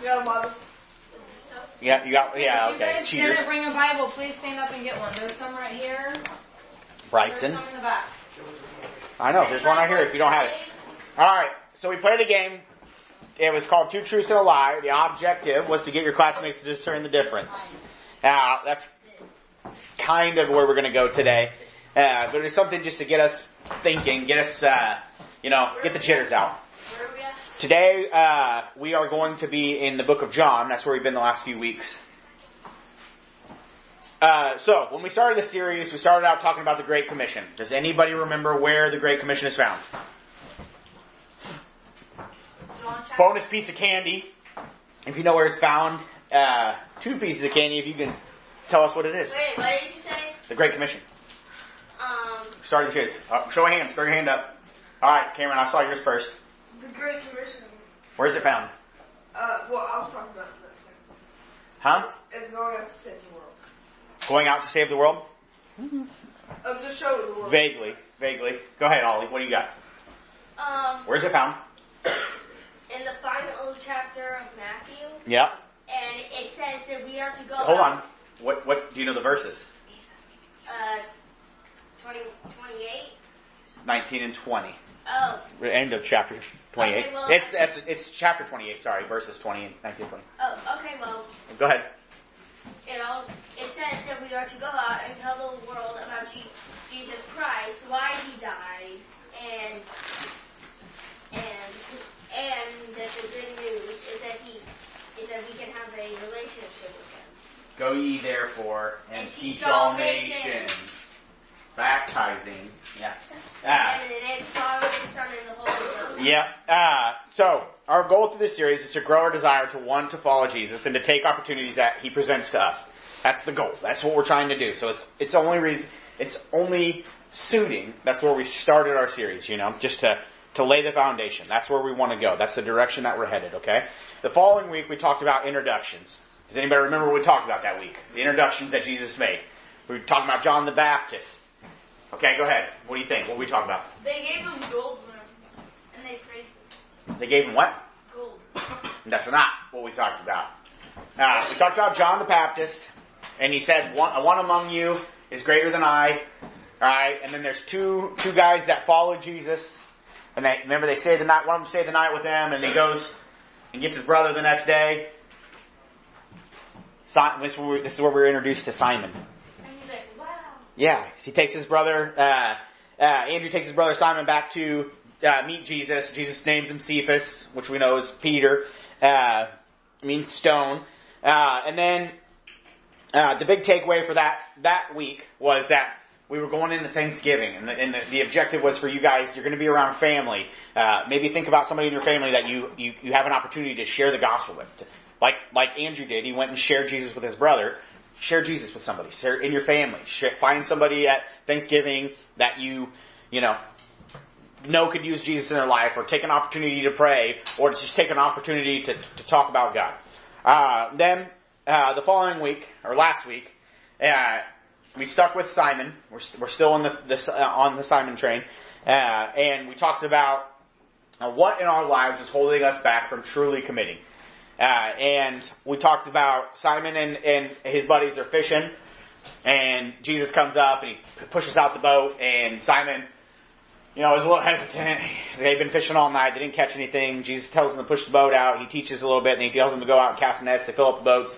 got a Bible? Yeah, you got. Yeah, If okay. you guys Cheater. didn't bring a Bible, please stand up and get one. There's some right here. Bryson. There's some in the back. I know. There's one right here if you don't have it. All right. So we played a game. It was called Two Truths and a Lie. The objective was to get your classmates to discern the difference. Now, that's kind of where we're going to go today. But it's something just to get us thinking, get us, get the jitters out. Where are we at? Today, we are going to be in the book of John. That's where we've been the last few weeks. So, when we started the series, we started out talking about the Great Commission. Does anybody remember where the Great Commission is found? Bonus piece of candy. If you know where it's found, 2 pieces of candy if you can tell us what it is. Wait, what did you say? The Great Commission. Starting the kids. Show of hands. Throw your hand up. Alright, Cameron, I saw yours first. The Great Commission. Where's it found? Well, I was talking about it for a second. Huh? It's going out to save the world. Going out to save the world? Just show the world. Vaguely. Go ahead, Ollie. What do you got? Where's it found? In the final chapter of Matthew, Yeah. and it says that we are to go. Hold on. What do you know the verses? 28. 19 and 20. Oh, End of chapter 28. Okay, well- It's chapter 28, sorry, verses 20 and 19 and 20. oh, okay. Well, Go ahead. it says that we are to go out and tell the world about Jesus Christ, why He died, and that the good news is that we can have a relationship with Him. Go ye therefore and And teach teach all all nations. nations. Baptizing. Yeah. And it's already started in the Holy Ghost. Yeah. So our goal through this series is to grow our desire to want to follow Jesus and to take opportunities that He presents to us. That's the goal. That's what we're trying to do. So it's only suiting. That's where we started our series, just to lay the foundation. That's where we want to go. That's the direction that we're headed, okay? The following week we talked about introductions. Does anybody remember what we talked about that week? The introductions that Jesus made. We were talking about John the Baptist. Okay, go ahead. What do you think? What were we talking about? They gave him gold, and they praised him. They gave him what? Gold. That's not what we talked about. We talked about John the Baptist, and he said, one among you is greater than I. Alright, and then there's two guys that followed Jesus, and they stayed the night, one of them stayed the night with him, and he goes and gets his brother the next day. This is where we're introduced to Simon. And he's like, wow. Yeah, he takes his brother, Andrew takes his brother Simon back to meet Jesus. Jesus names him Cephas, which we know is Peter, means stone. And then the big takeaway for that week was that we were going into Thanksgiving, and the objective was for you guys, you're going to be around family. Maybe think about somebody in your family that you have an opportunity to share the gospel with. Like Andrew did, he went and shared Jesus with his brother. Share Jesus with somebody. Share in your family. Find somebody at Thanksgiving that you know could use Jesus in their life, or take an opportunity to pray, or just take an opportunity to talk about God. Then the following week, or last week, we stuck with Simon. We're still on the Simon train, and we talked about what in our lives is holding us back from truly committing. And we talked about Simon and his buddies, they're fishing, and Jesus comes up and he pushes out the boat, and Simon, is a little hesitant. They've been fishing all night, they didn't catch anything. Jesus tells them to push the boat out, he teaches a little bit, and he tells them to go out and cast nets, they fill up the boats.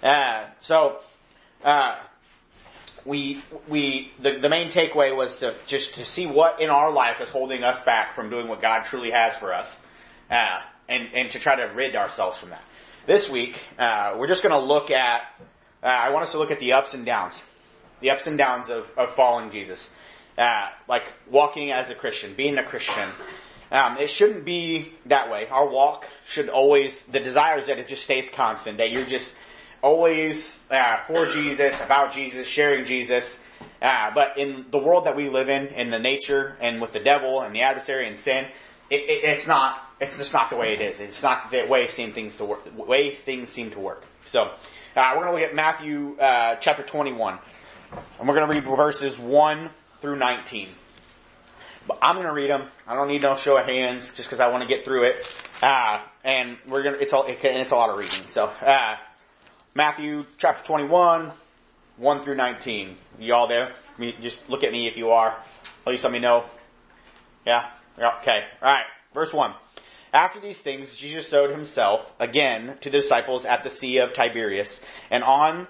The main takeaway was to see what in our life is holding us back from doing what God truly has for us. And to try to rid ourselves from that. This week, we're just going to look at, I want us to look at the ups and downs. The ups and downs of following Jesus. Like walking as a Christian, being a Christian. It shouldn't be that way. Our walk should always, the desire is that it just stays constant. That you're just always for Jesus, about Jesus, sharing Jesus. But in the world that we live in the nature, and with the devil and the adversary and sin, it's just not the way it is. It's not the way things seem to work. So, we're going to look at Matthew, chapter 21. And we're going to read verses 1 through 19. But I'm going to read them. I don't need no show of hands just because I want to get through it. And it's a lot of reading. So, Matthew chapter 21, 1 through 19. You all there? Just look at me if you are. At least let me know. Yeah? Okay. Alright. Verse 1. After these things, Jesus showed himself again to the disciples at the Sea of Tiberias, and on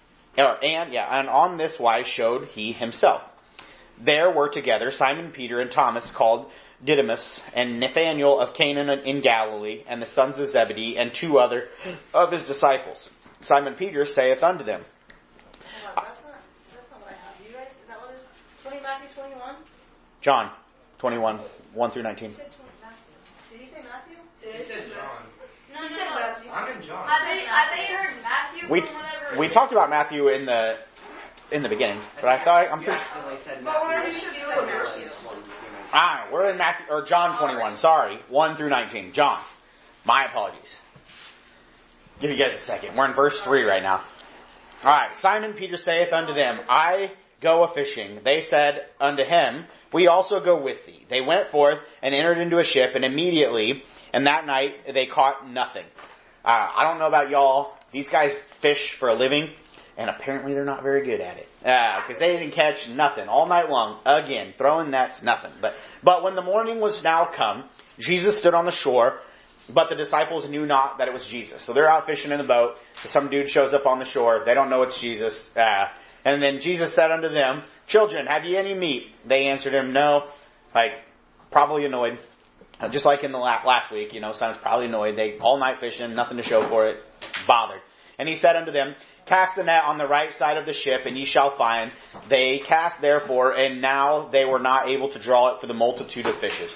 this wise showed he himself. There were together Simon Peter and Thomas called Didymus, and Nathanael of Cana in Galilee, and the sons of Zebedee, and 2 other of his disciples. Simon Peter saith unto them. Hold on, that's not what I have. You guys, is that what it is? Matthew 21? John 21, 1 through 19. You said Matthew. Did he say Matthew? He said John. No, he said Matthew. I'm in John. I thought you heard Matthew from whatever. We talked about Matthew in the beginning, but I thought I'm You pretty. accidentally said But whenever Matthew. you said Matthew. We're in Matthew or John 21. Sorry, 1 through 19. John. My apologies. Give you guys a second. We're in verse 3 right now. All right. Simon Peter saith unto them, I go a fishing. They said unto him, we also go with thee. They went forth and entered into a ship, and immediately, and that night they caught nothing. I don't know about y'all. These guys fish for a living, and apparently they're not very good at it. Because they didn't catch nothing all night long. Again, throwing nets, nothing. But when the morning was now come, Jesus stood on the shore, but the disciples knew not that it was Jesus. So they're out fishing in the boat. Some dude shows up on the shore. They don't know it's Jesus. And then Jesus said unto them, children, have ye any meat? They answered him, no. Probably annoyed. Just like in the last week, Simon's probably annoyed. They all night fishing, nothing to show for it. Bothered. And he said unto them, cast the net on the right side of the ship, and ye shall find. They cast therefore, and now they were not able to draw it for the multitude of fishes.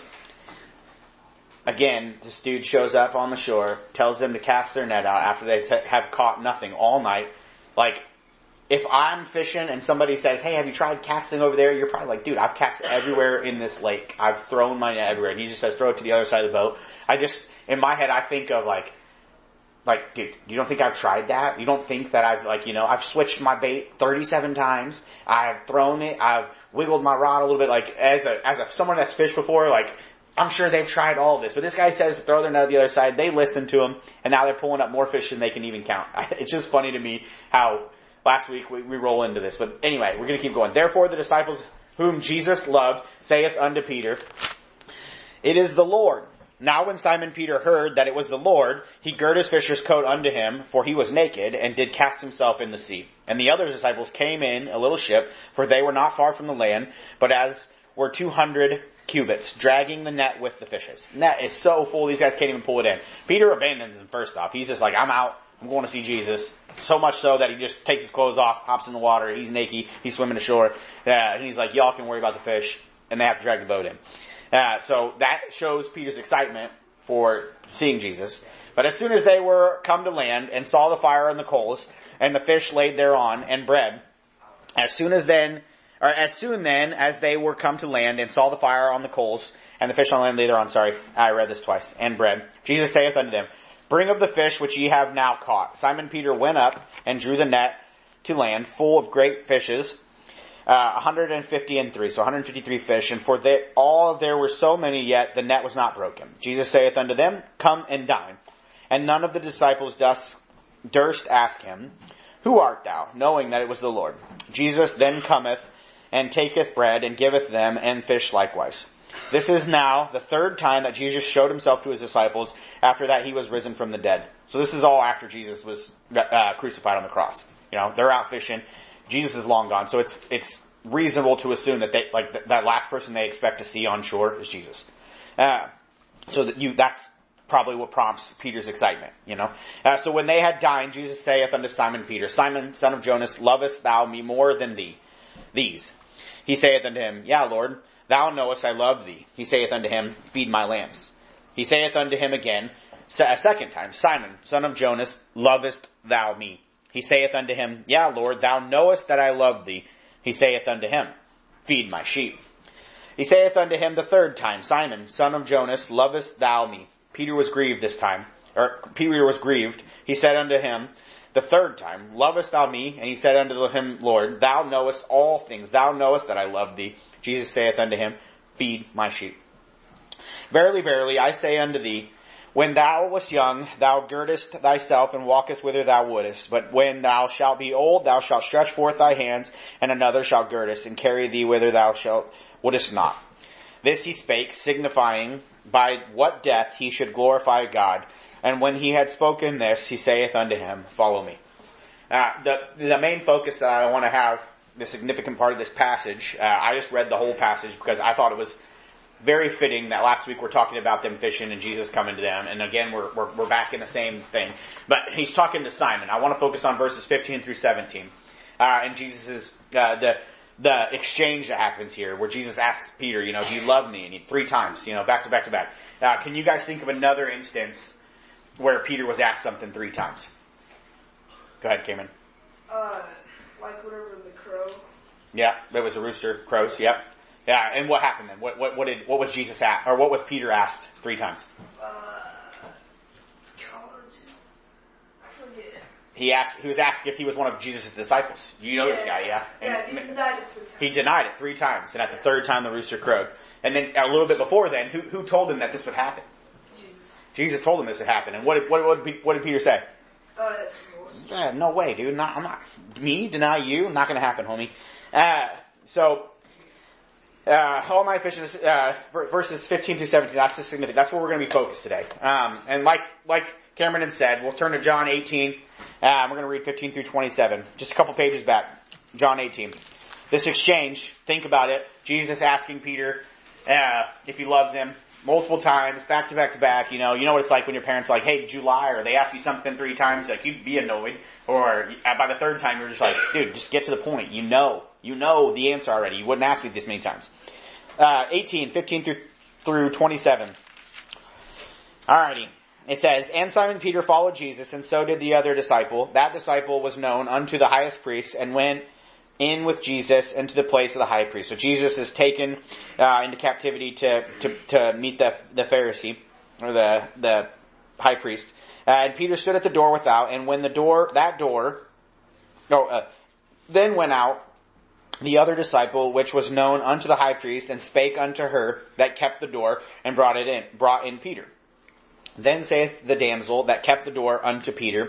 Again, this dude shows up on the shore, tells them to cast their net out after they have caught nothing all night. If I'm fishing and somebody says, hey, have you tried casting over there? You're probably like, dude, I've cast everywhere in this lake. I've thrown my net everywhere. And he just says, throw it to the other side of the boat. In my head, I think of dude, you don't think I've tried that? You don't think that I've switched my bait 37 times. I've thrown it. I've wiggled my rod a little bit. As someone that's fished before, I'm sure they've tried all of this. But this guy says to throw their net to the other side. They listen to him, and now they're pulling up more fish than they can even count. It's just funny to me how last week we roll into this. But anyway, we're going to keep going. Therefore the disciples whom Jesus loved saith unto Peter, it is the Lord. Now when Simon Peter heard that it was the Lord, he girt his fisher's coat unto him, for he was naked, and did cast himself in the sea. And the other disciples came in a little ship, for they were not far from the land, but as were 200 cubits, dragging the net with the fishes. Net is so full, these guys can't even pull it in. Peter abandons him first off. He's just like, I'm out. I'm going to see Jesus. So much so that he just takes his clothes off, hops in the water. He's naked. He's swimming ashore. And he's like, y'all can worry about the fish. And they have to drag the boat in. So that shows Peter's excitement for seeing Jesus. But as soon as they were come to land and saw the fire and the coals and the fish laid thereon and bread, as soon then as they were come to land and saw the fire on the coals and the fish on land laid thereon, I read this twice, and bread, Jesus saith unto them, bring of the fish which ye have now caught. Simon Peter went up and drew the net to land full of great fishes, 153, so 153 fish, and for all there were so many yet, the net was not broken. Jesus saith unto them, come and dine. And none of the disciples durst ask him, who art thou? Knowing that it was the Lord. Jesus then cometh and taketh bread and giveth them, and fish likewise. This is now the third time that Jesus showed himself to his disciples after that he was risen from the dead. So this is all after Jesus was crucified on the cross. They're out fishing. Jesus is long gone. So it's reasonable to assume that that last person they expect to see on shore is Jesus. That's probably what prompts Peter's excitement, So when they had dined, Jesus saith unto Simon Peter, Simon, son of Jonas, lovest thou me more than these? He saith unto him, Yea, Lord, thou knowest I love thee. He saith unto him, feed my lambs. He saith unto him again, a second time, Simon, son of Jonas, lovest thou me? He saith unto him, Yea, Lord, thou knowest that I love thee. He saith unto him, feed my sheep. He saith unto him the third time, Simon, son of Jonas, lovest thou me? Peter was grieved. He said unto him the third time, lovest thou me? And he said unto him, Lord, thou knowest all things. Thou knowest that I love thee. Jesus saith unto him, feed my sheep. Verily, verily, I say unto thee, when thou wast young, thou girdest thyself and walkest whither thou wouldest. But when thou shalt be old, thou shalt stretch forth thy hands, and another shall gird us, and carry thee whither thou wouldest not. This he spake, signifying by what death he should glorify God. And when he had spoken this, he saith unto him, Follow me. The main focus that I want to have, the significant part of this passage, I just read the whole passage because I thought it was very fitting that last week we're talking about them fishing and Jesus coming to them, and again we're back in the same thing. But he's talking to Simon. I want to focus on verses 15 through 17, and Jesus's the exchange that happens here, where Jesus asks Peter, do you love me? And 3 times, back to back to back. Can you guys think of another instance where Peter was asked something 3 times? Go ahead, Cayman. Like whatever the crow. Yeah, there was a rooster crows. Yep. Yeah, and what happened then? What was Jesus asked, or what was Peter asked 3 times? It's college. I forget. He was asked if he was one of Jesus' disciples. You know this guy, yeah? Yeah, he denied it 3 times. He denied it 3 times, and at the 3rd time the rooster crowed. And then a little bit before then, who told him that this would happen? Jesus. Jesus told him this would happen. And what did Peter say? That's cool. No way, dude. I'm not. Me deny you? Not going to happen, homie. All my fishing is, verses 15 through 17. That's the significant. That's where we're going to be focused today. And like Cameron had said, we'll turn to John 18. We're going to read 15 through 27. Just a couple pages back. John 18. This exchange, think about it. Jesus asking Peter if he loves him multiple times, back to back to back. You know what it's like when your parents are like, hey, did you lie? Or they ask you something 3 times, like you'd be annoyed. Or by the 3rd time, you're just like, dude, just get to the point. You know the answer already. You wouldn't ask me this many times. 18, 15 through 27. Alrighty. It says, And Simon Peter followed Jesus, and so did the other disciple. That disciple was known unto the highest priest, and went in with Jesus into the place of the high priest. So Jesus is taken into captivity to meet the Pharisee, or the high priest. And Peter stood at the door without, and when then went out the other disciple, which was known unto the high priest, and spake unto her that kept the door, and brought in Peter. Then saith the damsel that kept the door unto Peter,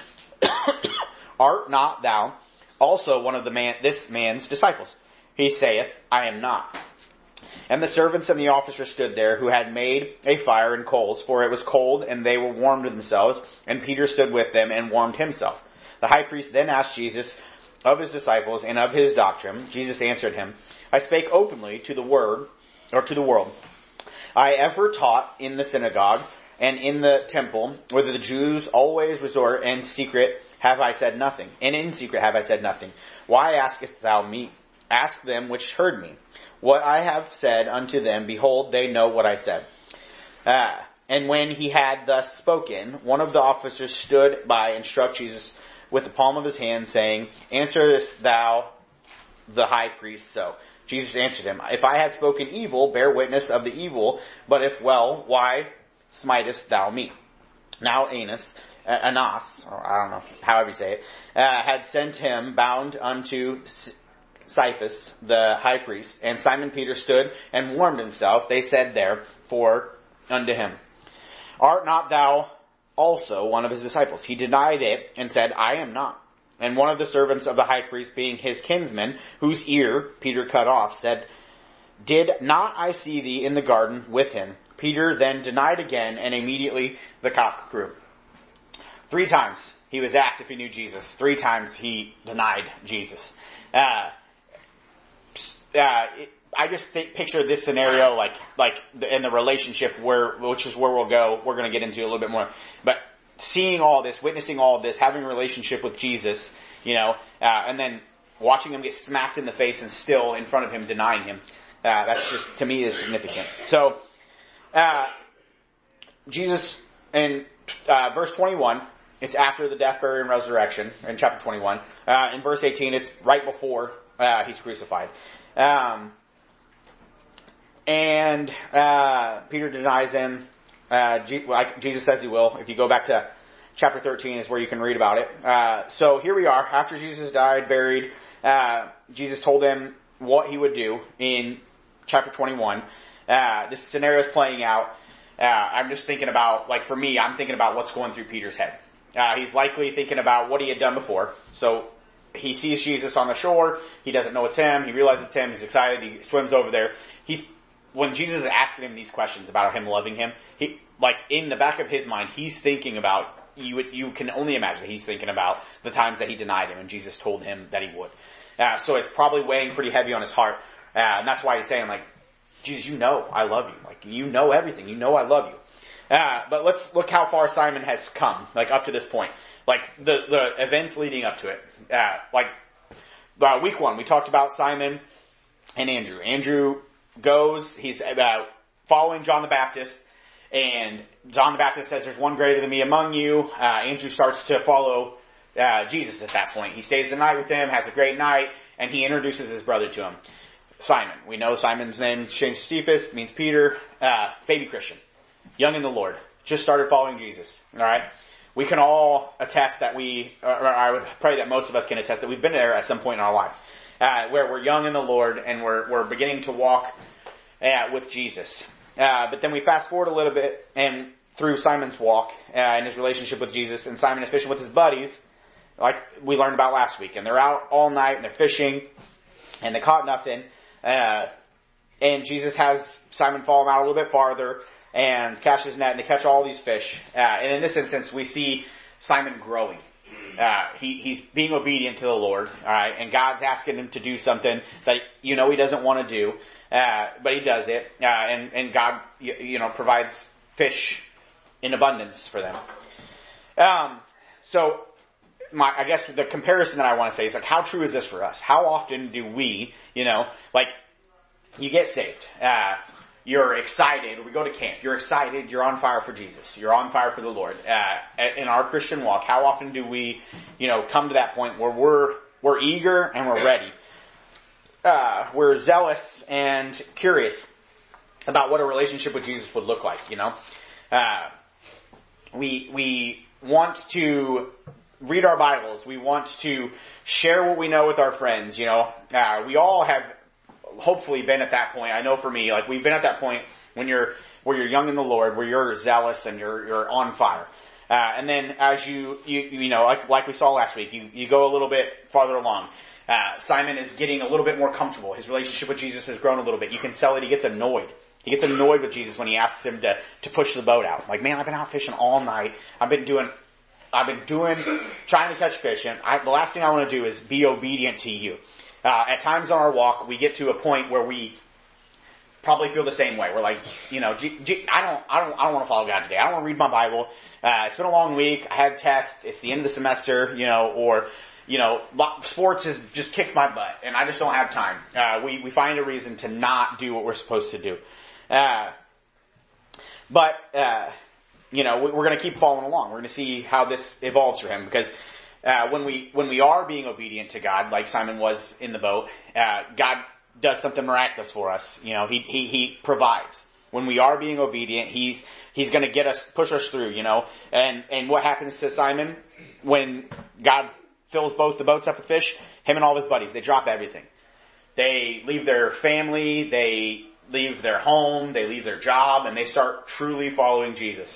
Art not thou also one of this man's disciples? He saith, I am not. And the servants and the officers stood there, who had made a fire and coals, for it was cold, and they were warmed themselves, and Peter stood with them and warmed himself. The high priest then asked Jesus of his disciples and of his doctrine. Jesus answered him, I spake openly to the world. I ever taught in the synagogue and in the temple, where the Jews always resort, and in secret have I said nothing. Why askest thou me? Ask them which heard me. What I have said unto them, behold, they know what I said. And when he had thus spoken, one of the officers stood by and struck Jesus with the palm of his hand, saying, Answerest thou the high priest so? Jesus answered him, If I had spoken evil, bear witness of the evil, but if well, why smitest thou me? Now Annas, or I don't know, however you say it, had sent him bound unto Caiaphas, the high priest, and Simon Peter stood and warmed himself. They said therefore unto him, Art not thou also one of his disciples? He denied it and said, I am not. And one of the servants of the high priest, being his kinsman, whose ear Peter cut off, said, Did not I see thee in the garden with him? Peter then denied again, and immediately the cock crew. 3 times he was asked if he knew Jesus. 3 times he denied Jesus. I just picture this scenario in the relationship which is where we'll go. We're going to get into a little bit more. But seeing all this, witnessing all of this, having a relationship with Jesus, and then watching him get smacked in the face and still in front of him denying him. That's just, to me, is significant. So, Jesus in verse 21, it's after the death, burial, and resurrection in chapter 21. In verse 18, it's right before he's crucified. And Peter denies him. Like Jesus says he will. If you go back to chapter 13 is where you can read about it. So here we are. After Jesus died, buried, Jesus told them what he would do in chapter 21, this scenario is playing out. I'm just thinking about, like for me, I'm thinking about what's going through Peter's head. He's likely thinking about what he had done before. So he sees Jesus on the shore. He doesn't know it's him. He realizes it's him. He's excited. He swims over there. When Jesus is asking him these questions about him loving him, in the back of his mind, he's thinking about, you can only imagine he's thinking about the times that he denied him and Jesus told him that he would. So it's probably weighing pretty heavy on his heart. And that's why he's saying, like, Jesus, you know I love you. Like, you know everything. You know I love you. But let's look how far Simon has come, like up to this point. Like the events leading up to it. Week 1, we talked about Simon and Andrew. Andrew goes, he's following John the Baptist, and John the Baptist says, there's one greater than me among you. Andrew starts to follow Jesus at that point. He stays the night with him, has a great night, and he introduces his brother to him. Simon. We know Simon's name changed to Cephas, means Peter, baby Christian. Young in the Lord. Just started following Jesus. Alright? We can all attest that I would pray that most of us can attest that we've been there at some point in our life. Where we're young in the Lord and we're beginning to walk with Jesus. But then we fast forward a little bit and through Simon's walk and his relationship with Jesus, and Simon is fishing with his buddies, like we learned about last week. And they're out all night and they're fishing and they caught nothing. And Jesus has Simon follow him out a little bit farther and catch his net, and they catch all these fish. And in this instance, we see Simon growing. He's being obedient to the Lord, alright, and God's asking him to do something that, he doesn't want to do, but he does it, and God, provides fish in abundance for them. So, I guess the comparison that I want to say is, like, how true is this for us? How often do we, you get saved, you're excited, we go to camp, you're excited, you're on fire for Jesus, you're on fire for the Lord. In our Christian walk, how often do we, come to that point where we're eager and we're ready? We're zealous and curious about what a relationship with Jesus would look like, We want to read our Bibles, we want to share what we know with our friends, we all have hopefully been at that point. I know for me, like, we've been at that point where you're young in the Lord, where you're zealous and you're on fire. And then as like we saw last week, you go a little bit farther along. Simon is getting a little bit more comfortable. His relationship with Jesus has grown a little bit. You can tell that he gets annoyed. He gets annoyed with Jesus when he asks him to push the boat out. Like, man, I've been out fishing all night. I've been trying to catch fish, and the last thing I want to do is be obedient to you. At times on our walk, we get to a point where we probably feel the same way. We're like, I don't want to follow God today. I don't want to read my Bible. It's been a long week. I had tests. It's the end of the semester, or sports has just kicked my butt, and I just don't have time. We find a reason to not do what we're supposed to do. But we're going to keep following along. We're going to see how this evolves for him, because when we are being obedient to God, like Simon was in the boat, God does something miraculous for us. He provides. When we are being obedient, He's going to push us through. And what happens to Simon when God fills both the boats up with fish? Him and all of his buddies, they drop everything. They leave their family, they leave their home, they leave their job, and they start truly following Jesus.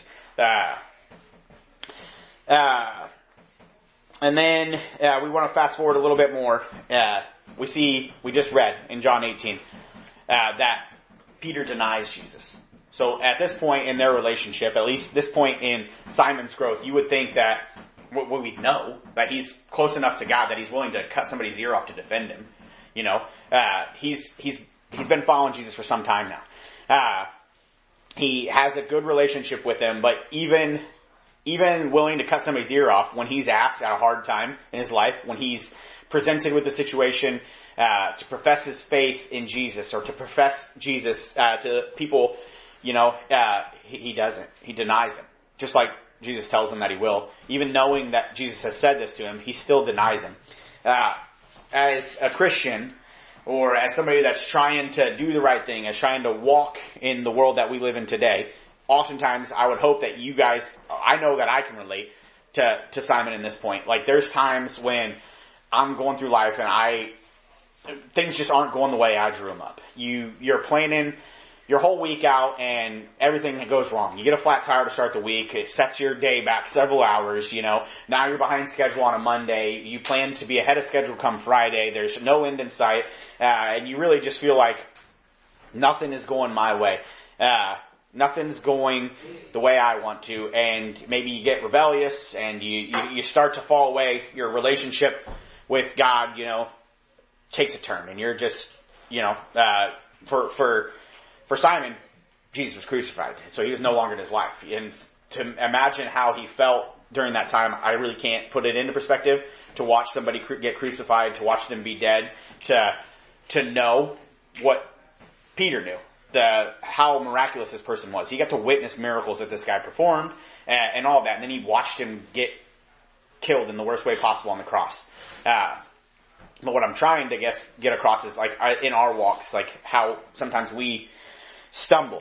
And then we want to fast forward a little bit more. We just read in John 18 that Peter denies Jesus. So at this point in their relationship, at least this point in Simon's growth, you would think that we know that he's close enough to God that he's willing to cut somebody's ear off to defend him. He's been following Jesus for some time now. He has a good relationship with him, but even willing to cut somebody's ear off when he's asked at a hard time in his life, when he's presented with the situation to profess his faith in Jesus, or to profess Jesus to people, he doesn't. He denies him. Just like Jesus tells him that he will. Even knowing that Jesus has said this to him, he still denies him. As a Christian, or as somebody that's trying to do the right thing, as trying to walk in the world that we live in today, oftentimes I would hope that you guys, I know that I can relate to Simon in this point. Like, there's times when I'm going through life and I things just aren't going the way I drew them up. You're planning your whole week out and everything goes wrong. You get a flat tire to start the week. It sets your day back several hours, Now you're behind schedule on a Monday. You plan to be ahead of schedule come Friday. There's no end in sight. And you really just feel like nothing is going my way. Nothing's going the way I want to. And maybe you get rebellious and you start to fall away. Your relationship with God, takes a turn. And you're just, for Simon, Jesus was crucified, so he was no longer in his life. And to imagine how he felt during that time, I really can't put it into perspective. To watch somebody get crucified, to watch them be dead, to know what Peter knew, how miraculous this person was. He got to witness miracles that this guy performed, and all of that. And then he watched him get killed in the worst way possible on the cross. But what I'm trying to get across is like in our walks, like how sometimes we stumble.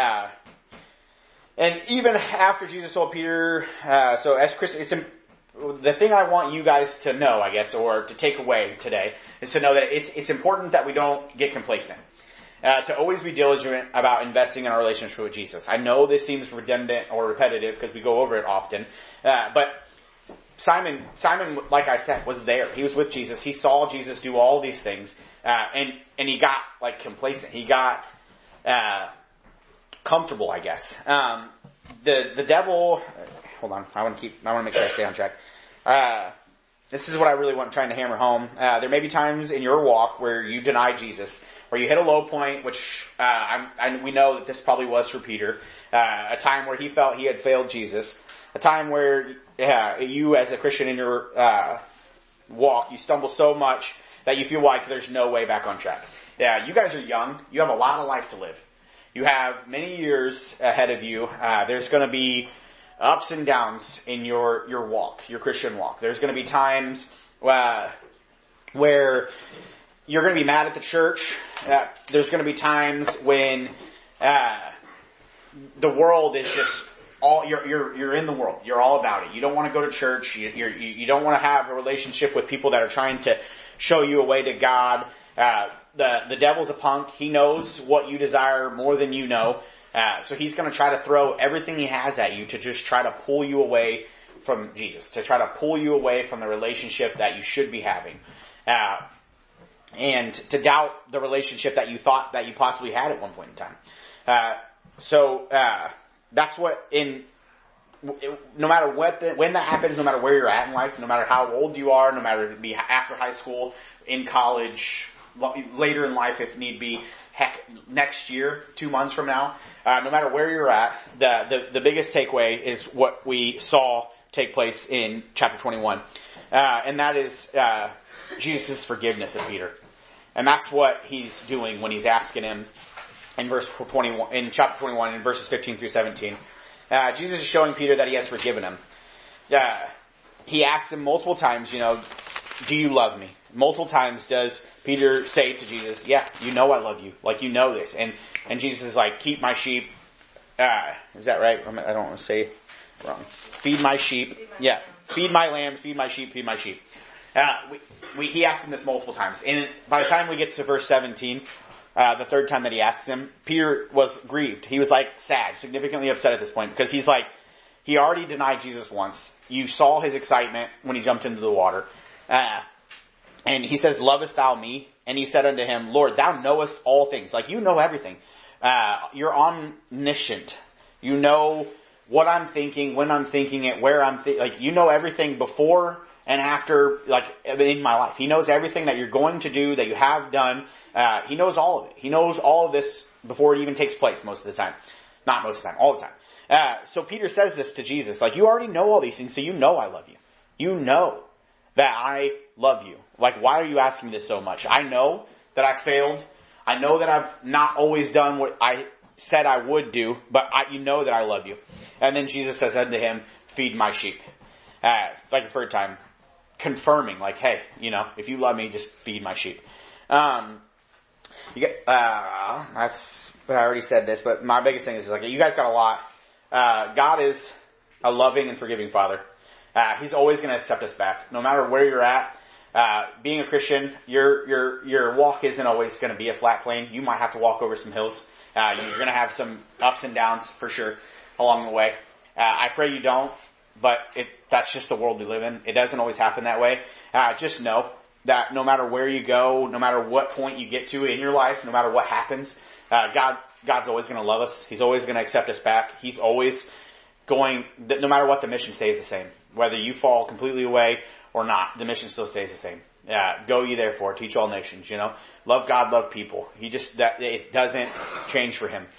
And even after Jesus told Peter, so as Christians, the thing I want you guys to know, I guess, or to take away today, is to know that it's important that we don't get complacent. To always be diligent about investing in our relationship with Jesus. I know this seems redundant or repetitive because we go over it often, but Simon, like I said, was there. He was with Jesus. He saw Jesus do all these things, and he got like complacent. He got comfortable, I guess. The devil. Hold on, I want to make sure I stay on track. This is what I really want trying to hammer home. There may be times in your walk where you deny Jesus, where you hit a low point, which we know that this probably was for Peter. A time where he felt he had failed Jesus. A time where you as a Christian in your walk, you stumble so much that you feel like there's no way back on track. You guys are young. You have a lot of life to live. You have many years ahead of you. There's going to be ups and downs in your walk, your Christian walk. There's going to be times where you're going to be mad at the church. There's going to be times when the world is just you're in the world. You're all about it. You don't want to go to church. You don't want to have a relationship with people that are trying to show you a way to God. The devil's a punk. He knows what you desire more than you know. So he's going to try to throw everything he has at you to just try to pull you away from Jesus, to try to pull you away from the relationship that you should be having. And to doubt the relationship that you thought that you possibly had at one point in time. That's what no matter when that happens, no matter where you're at in life, no matter how old you are, no matter if it be after high school, in college, later in life if need be, heck, next year, 2 months from now, no matter where you're at, the biggest takeaway is what we saw take place in chapter 21. And that is, Jesus' forgiveness of Peter. And that's what he's doing when he's asking him in chapter 21, in verses 15 through 17. Jesus is showing Peter that he has forgiven him. He asks him multiple times, do you love me? Multiple times does Peter say to Jesus, yeah, I love you. Like, this. And Jesus is like, keep my sheep. Is that right? I don't want to say wrong. Feed my sheep. Yeah. Feed my lambs, feed my sheep, feed my sheep. He asked him this multiple times. And by the time we get to verse 17, the third time that he asked him, Peter was grieved. He was like sad, significantly upset at this point, because he's like, he already denied Jesus once. You saw his excitement when he jumped into the water. And he says, lovest thou me? And he said unto him, Lord, thou knowest all things. Like, you know everything. You're omniscient. You know what I'm thinking, when I'm thinking it, where I'm like, you know everything before and after, like, in my life. He knows everything that you're going to do, that you have done. He knows all of it. He knows all of this before it even takes place most of the time. Not most of the time, all the time. So Peter says this to Jesus, like, you already know all these things, so you know I love you. You know that I love you. Like, why are you asking me this so much? I know that I failed. I know that I've not always done what I said I would do, but you know that I love you. And then Jesus says unto him, feed my sheep. Like the third time, confirming, like, hey, if you love me, just feed my sheep. I already said this, but my biggest thing is like, you guys got a lot. God is a loving and forgiving Father. He's always going to accept us back, no matter where you're at. Being a Christian, your walk isn't always going to be a flat plane. You might have to walk over some hills. You're going to have some ups and downs for sure along the way. I pray you don't, but that's just the world we live in. It doesn't always happen that way. Just know that no matter where you go, no matter what point you get to in your life, no matter what happens, God's always going to love us. He's always going to accept us back. He's always going, no matter what, the mission stays the same. Whether you fall completely away or not, the mission still stays the same. Go ye therefore, teach all nations, Love God, love people. It doesn't change for him.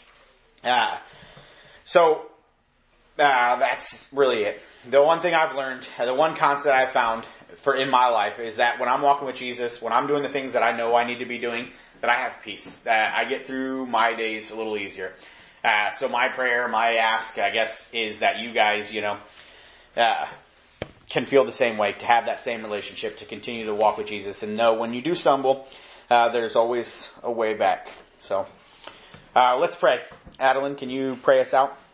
That's really it. The one thing I've learned, the one constant I've found in my life is that when I'm walking with Jesus, when I'm doing the things that I know I need to be doing, that I have peace, that I get through my days a little easier. So my prayer, my ask, I guess, is that you guys, can feel the same way, to have that same relationship, to continue to walk with Jesus, and know when you do stumble, there's always a way back. So, let's pray. Adeline, can you pray us out?